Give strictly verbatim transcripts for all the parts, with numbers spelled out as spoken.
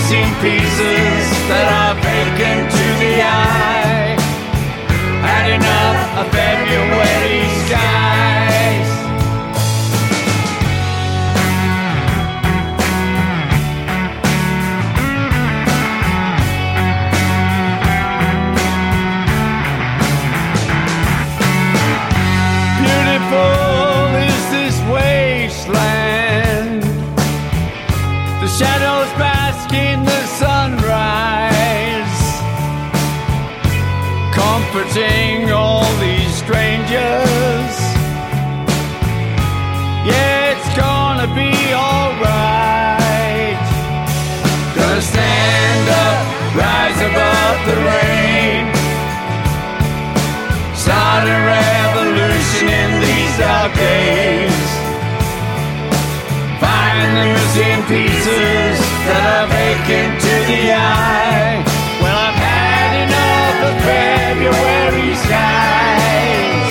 missing pieces that are vacant to the eye. Had enough of February skies. Beautiful is this wasteland. The shadows bask in the sunrise, comforting all these strangers. Yeah, it's gonna be alright. Gonna stand up, rise above the rain, start a revolution in these dark days. Find the missing pieces that are vacant to the eye. Well, I've had enough of February skies.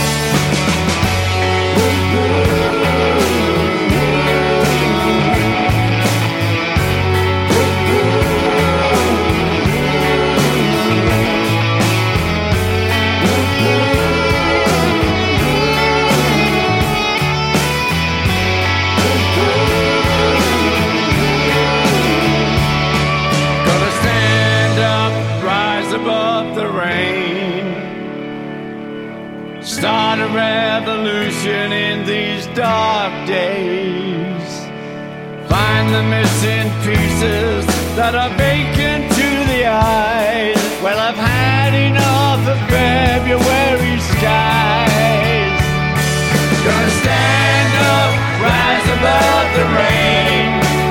Above the rain, start a revolution in these dark days. Find the missing pieces that are vacant to the eyes. Well, I've had enough of February skies. Gonna stand up, rise above the rain,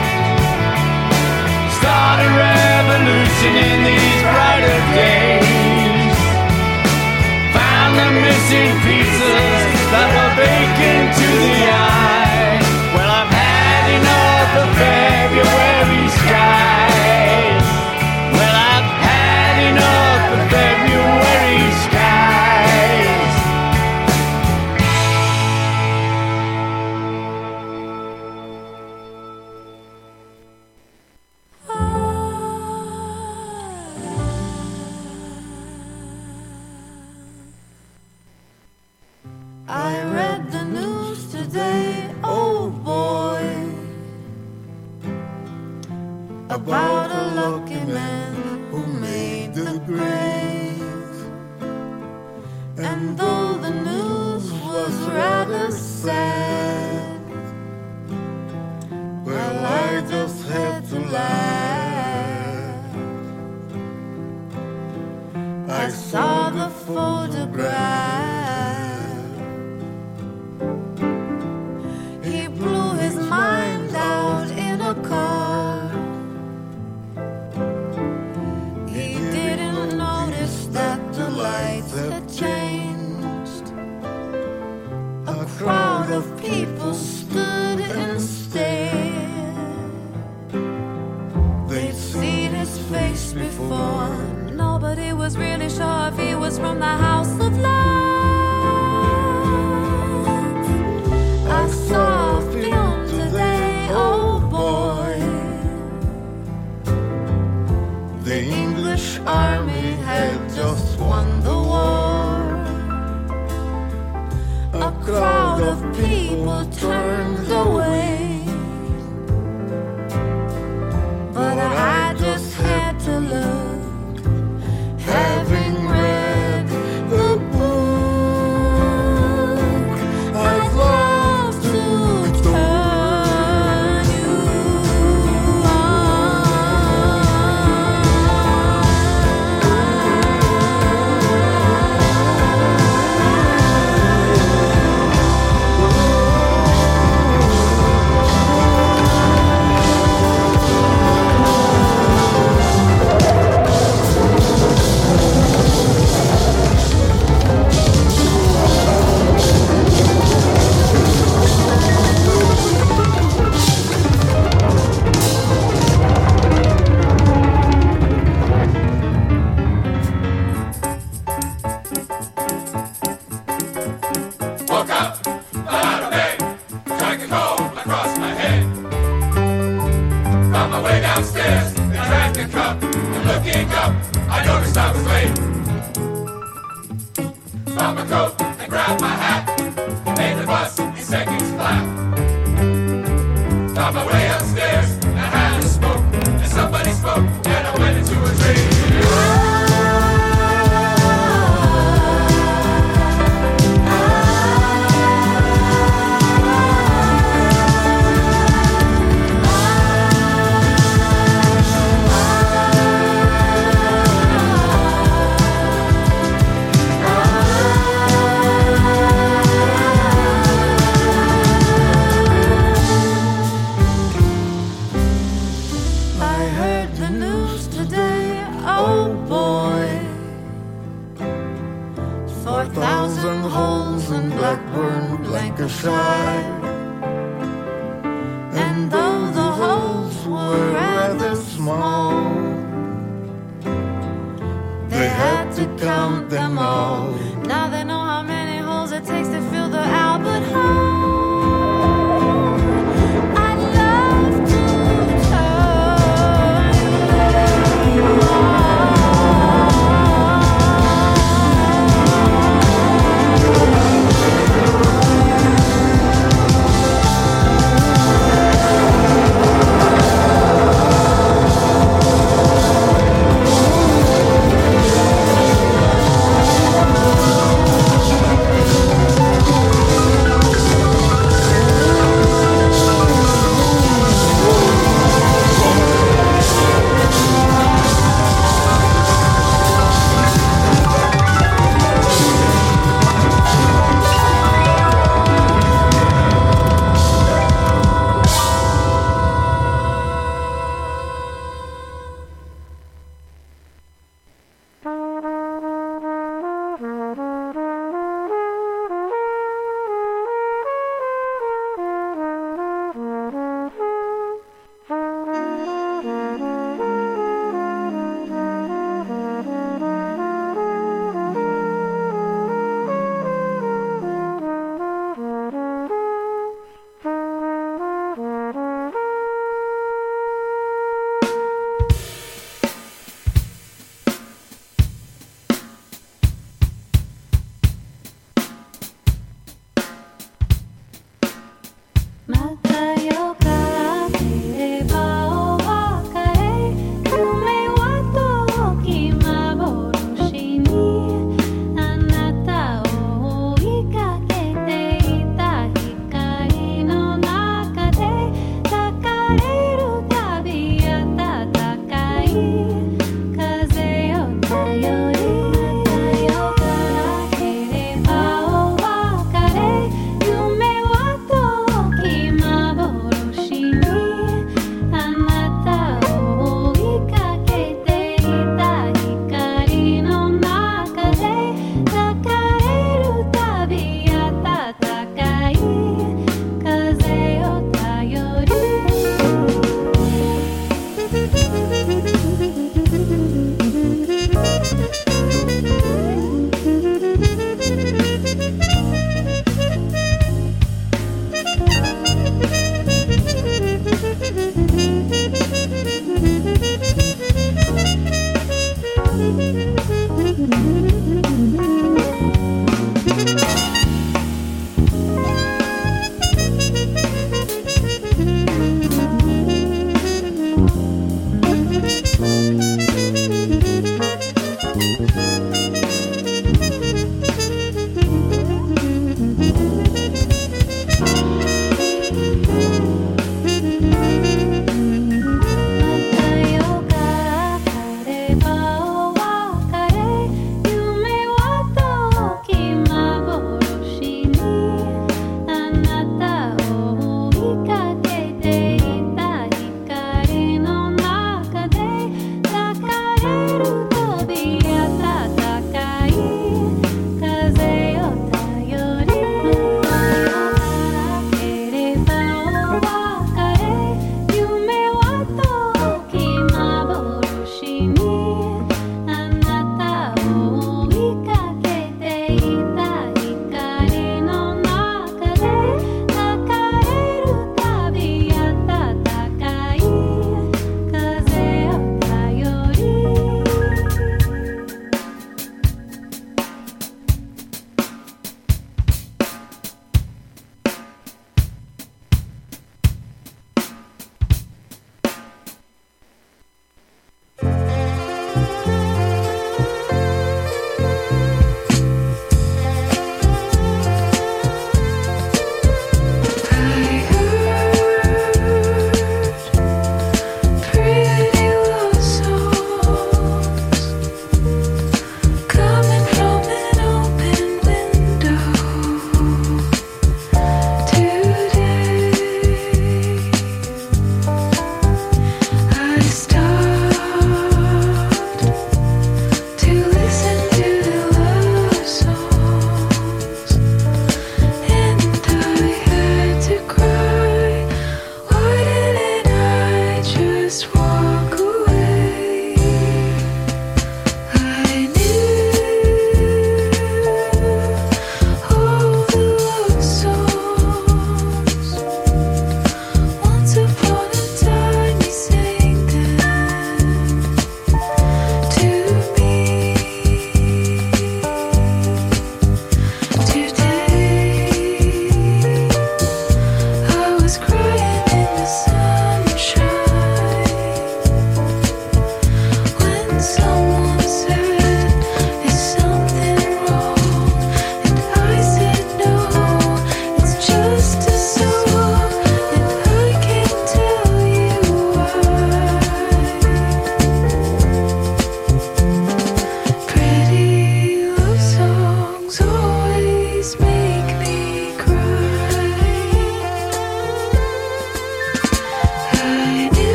start a revolution in these brighter days. Found the missing pieces that were vacant to the eye. Well, I've had enough of February skies. Well, I've had enough of February skies. I read the news today, oh boy, about a lucky man who made the grave. And though the news was rather sad, well, I just had to laugh. I saw the photograph. Mind out in a car. He didn't notice that the lights had changed. A crowd of people stood and stared. They'd seen his face before. Nobody was really sure if he was from the House of Lords. I saw a film today, oh boy. The English army had just won the war. A crowd of people turned away, but I just had to look, having read the book. I'd love to turn you on. upstairs, I had a smoke, and somebody spoke, and I went into a dream. Lancashire, and though the holes were rather small, they had to count them all. Now they know how many holes it takes to fill the Albert Hall. I'd love to tell you all.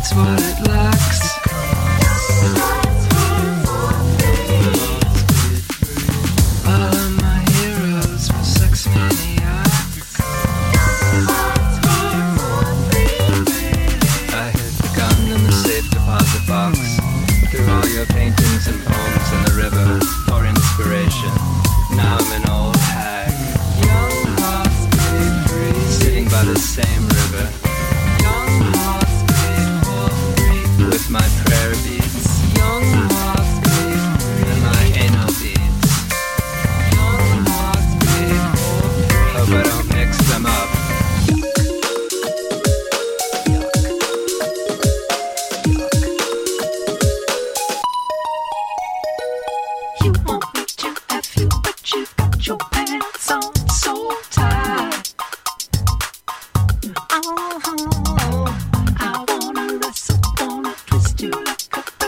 it's what it lacks. All of my heroes were sex maniacs. I hid the gun in the safe deposit box. Threw all your paintings and poems in the river for inspiration. Now I'm an old hag, young hearts made free, sitting by the same river. Young hearts made free, with my prayer beads. Young hearts made free, and my anal beads. Young hearts made free. Hope I don't mix them up. You want me to F you, but you got your pants on so tight. Oh, I wanna wrestle, wanna twist you like a bird.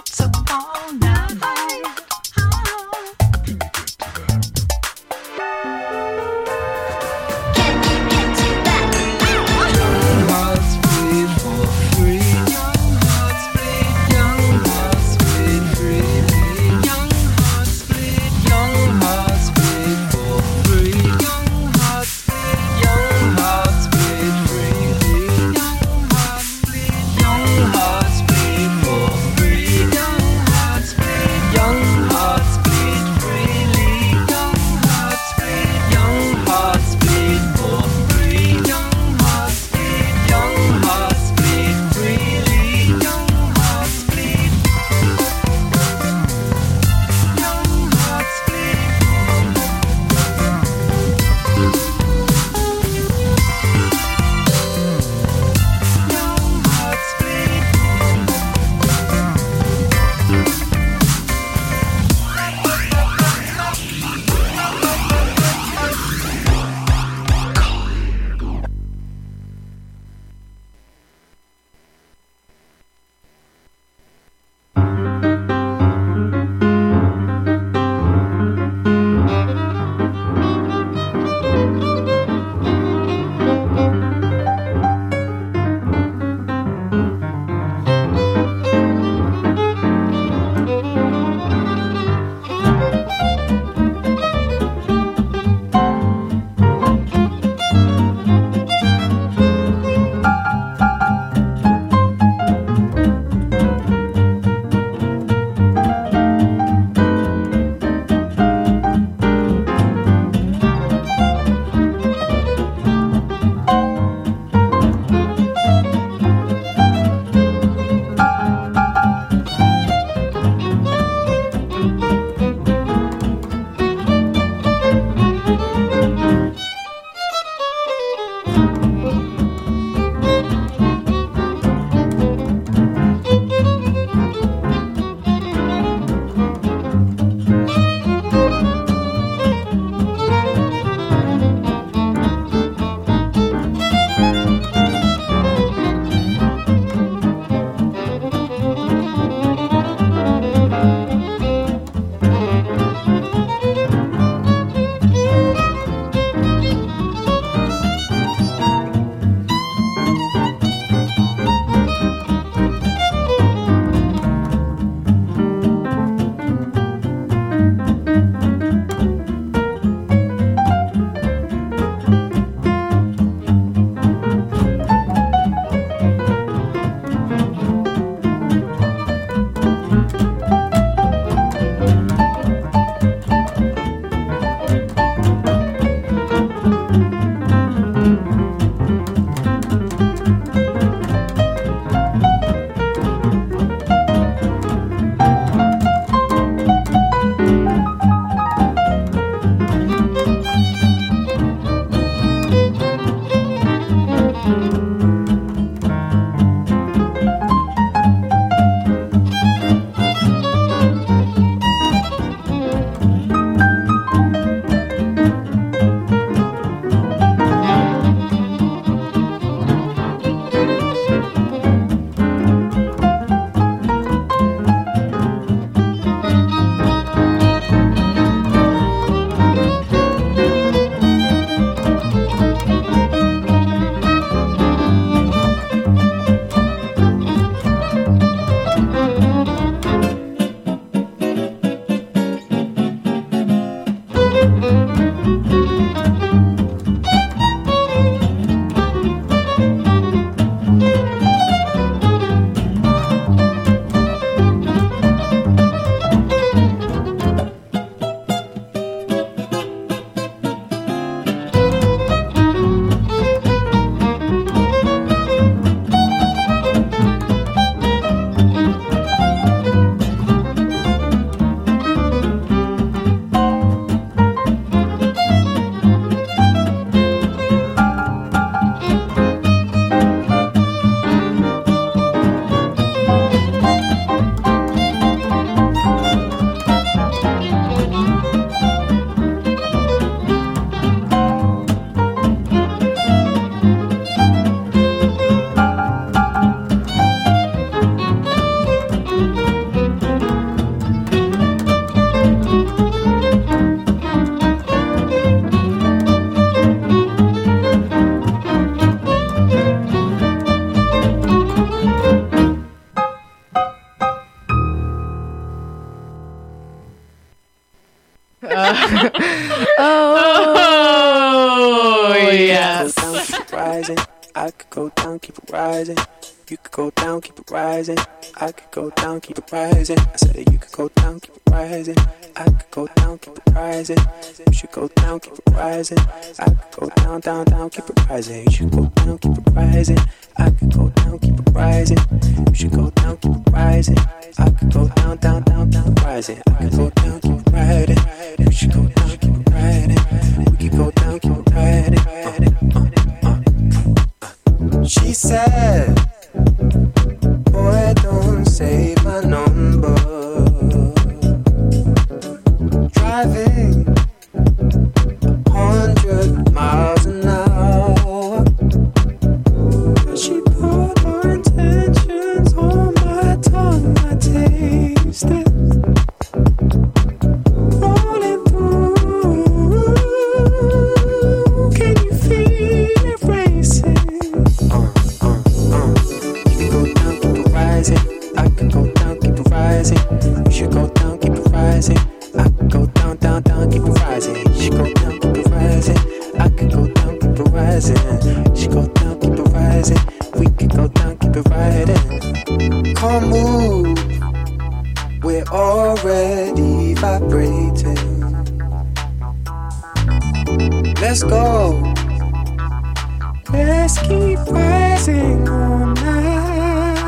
could go down, keep it rising. You could go down, keep it rising. I could go down, keep it rising. I said that you could go down, keep it rising. I could go down, keep it rising. You should go down, keep it rising. I could go down, down, down, keep it rising. You should go down, keep it rising. I could go down, keep it rising. You should go down, keep it rising. I could go down, down, down, down, rising. I could go down, keep it riding. You should go down, keep it riding. We could go down, keep it riding. Uh, uh, uh. She said, boy, don't save my number. Driving a hundred miles an hour. She put her intentions on my tongue. I taste it rolling through. Can you feel it racing? Uh, uh, uh. You go down, keep it rising. I could go down, keep it rising. You should go down, keep it rising. I could go down, down, down, keep it rising. You should go down, keep it rising. I could go down, keep it rising. You should go down, keep it rising. We could go down, keep it riding. Come move, we're already vibrating. Let's go. Let's keep rising all night.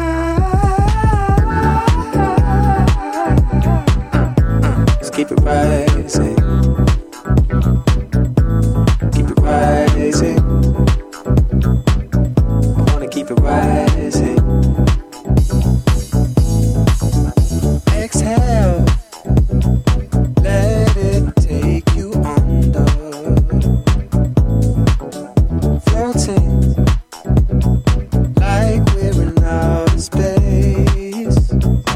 Let's keep it rising. Keep it rising. I wanna keep it rising. Exhale. Let it take you under. Floating like we're in outer space.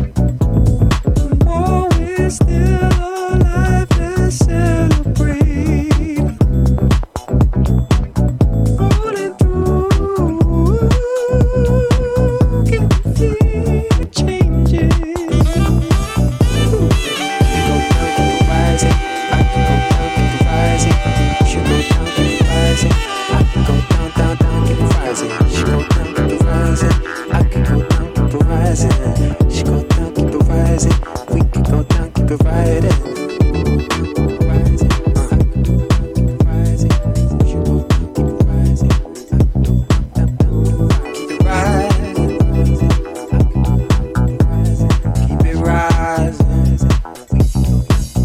Oh, we're still alive, let's celebrate. Rolling through, can you feel the changes? Go down, keep it rising. I can go down, keep it rising. You should go down, keep it rising. I can go down, down, down, keep it rising. You should go down, keep it rising. I can go down, keep it rising. You should go down, keep it rising. We can go down, keep it riding. Rising, uh, keep it rising. You should go down, keep it rising. I can go down, down, down, keep it rising. Keep it rising. We can go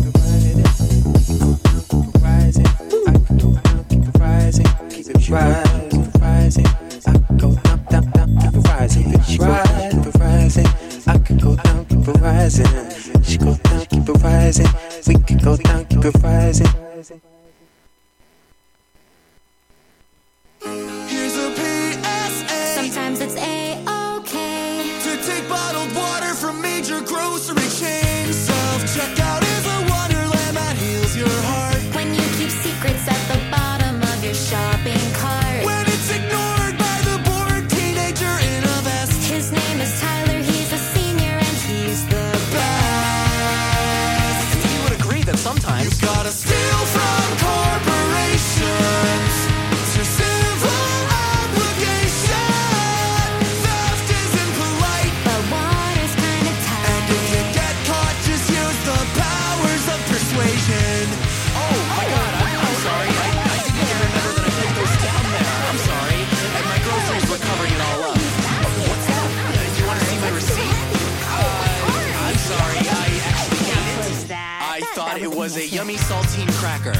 down, keep it riding. Keep it rising. I can go down, keep it rising. Keep it rising. I can go down, down, down, keep it rising. Keep it rising. I can go down, keep it rising. She go down, keep it rising. We can go down, keep it rising. Here's a P S A Sometimes it's A-okay. to take bottled water from major grocery chains. Self-checkout is a wonderland that heals your heart. When you keep secrets at the bottom of your shopping cart. When it's ignored by the bored teenager in a vest. His name is Tyler, he's a senior and he's the best. You would agree that sometimes you've gotta steal from corporations to civil obligation. Theft isn't polite, But water's kinda and if you tight. get caught, just use the powers of persuasion. Oh my God, I'm, I'm sorry. I, I didn't even remember that I put those down there. I'm sorry. And my groceries were covering it all up. What's that? Uh, do you want to see my receipt? Uh, I'm sorry. I actually didn't. I thought it was a yummy saltine cracker.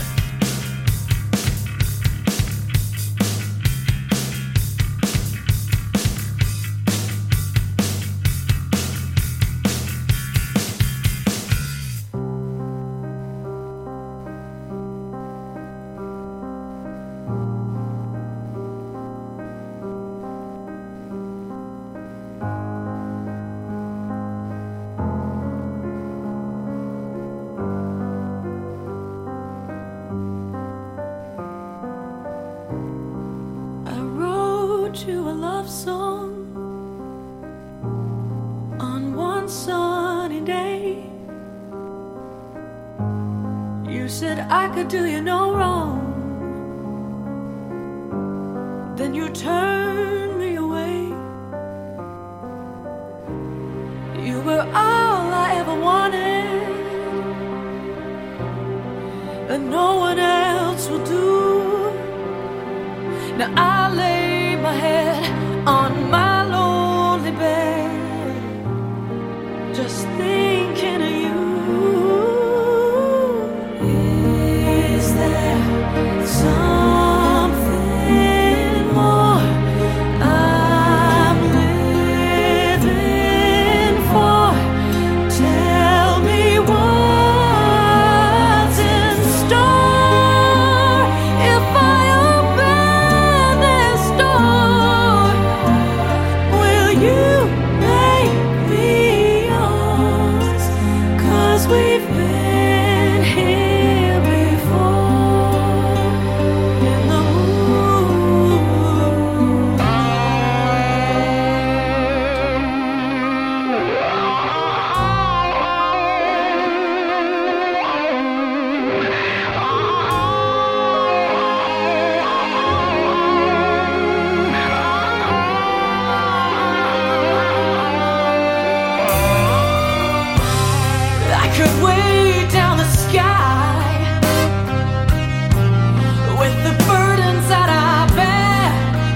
You a love song on one sunny day. You said I could do you no wrong. Then you turned were all I ever wanted, and no one else will do. Now I lay my head on my lonely bed, just thinking of you. Is there something more I'm living for? Tell me what's in store. If I open this door, will you make me yours? 'Cause we've been here before in the moon. I could weigh down the sky with the burdens that I bear.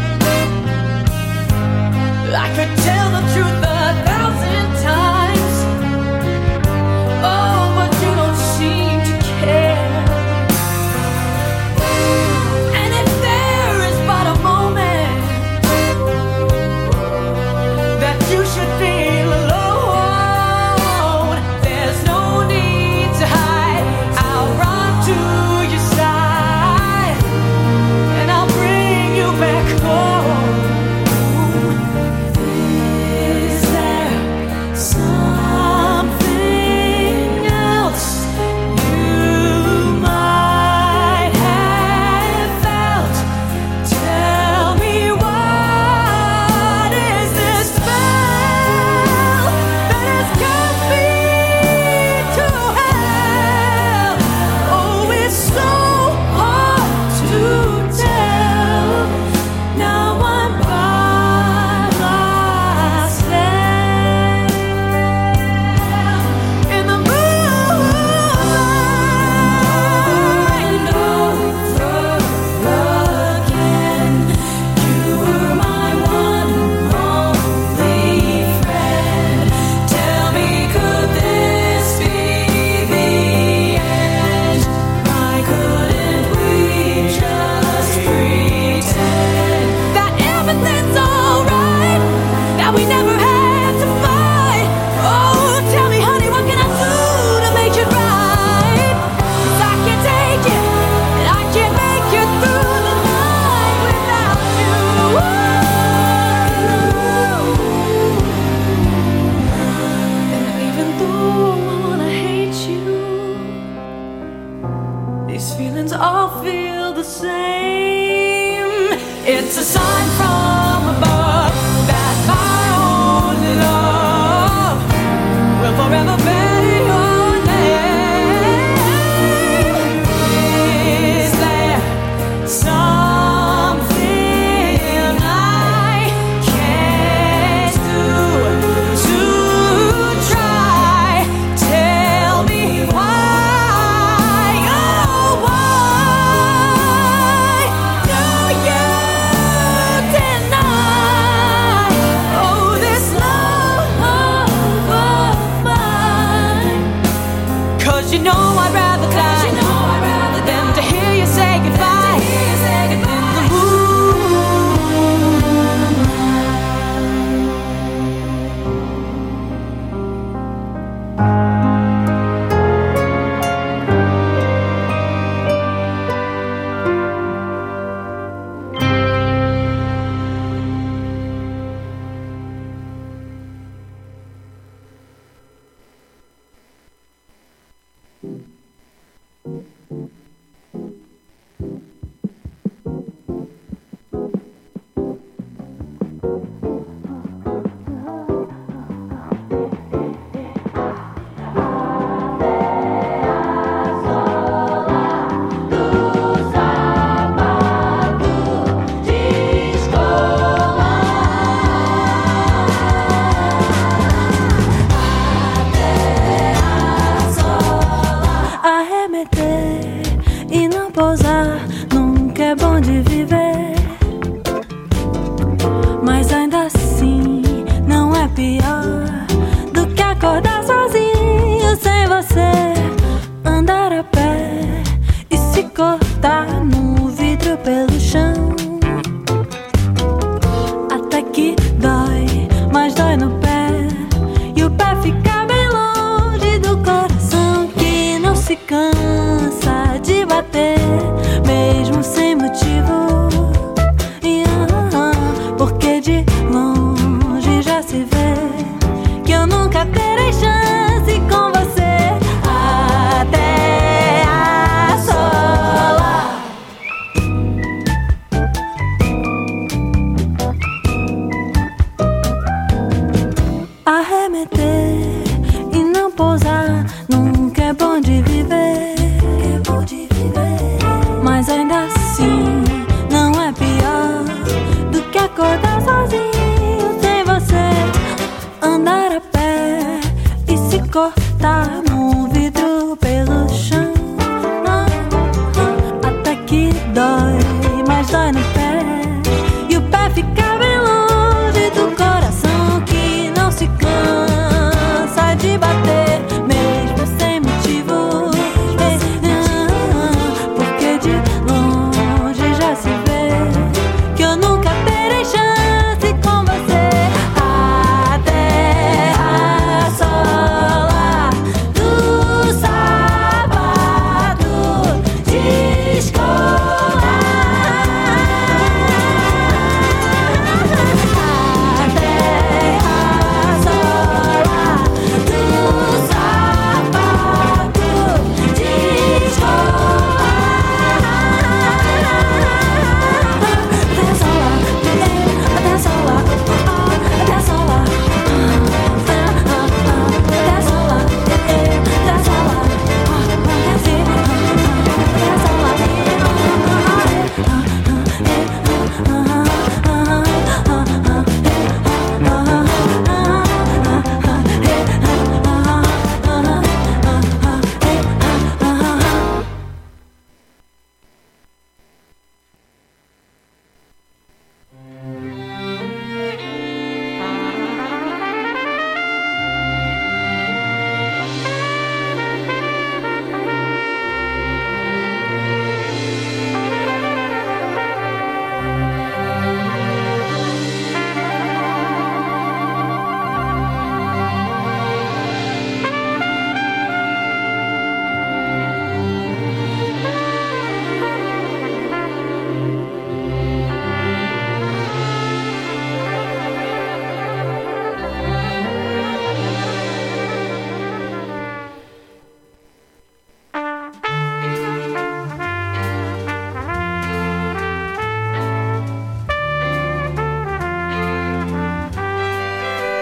I could tell the truth a thousand times. Oh, but you don't seem to care. And if there is but a moment that you should feel alone, there's no need to hide. I'll run to your side, and I'll bring you back home. Is there something else you might have felt? Tell me, what is this spell that has got me to hell? Oh, it's so hard to tell. Now I'm by myself in the moonlight over again. You were my one only friend. Tell me, could this be the end? Why couldn't we just pretend that everything's alright? That we never had to fight. Oh, tell me, honey, what can I do to make it right? 'Cause I can't take it, and I can't make it through the night without you. And even though I wanna hate you, these feelings all feel the same. It's a sign from above that my only love will forever bear your name. Is there something I can't do to try? Tell me why, oh why do you deny, oh, this love of mine? 'Cause you know I'd rather die than to hear you say goodbye in the pior do que acordar sozinho sem você. Andar a pé e se cortar no vidro pelo chão. Até que dói, mas dói no pé. E o pé fica bem longe do coração, que não se cansa de bater, mesmo sem motivo. Porque de longe já se vê que eu nunca terei chance com você. Até a sola. Arremeter e não pousar nunca é bom de viver. Mas ainda assim não é pior do que acordar sozinho sem você. Andar a pé e se cortar no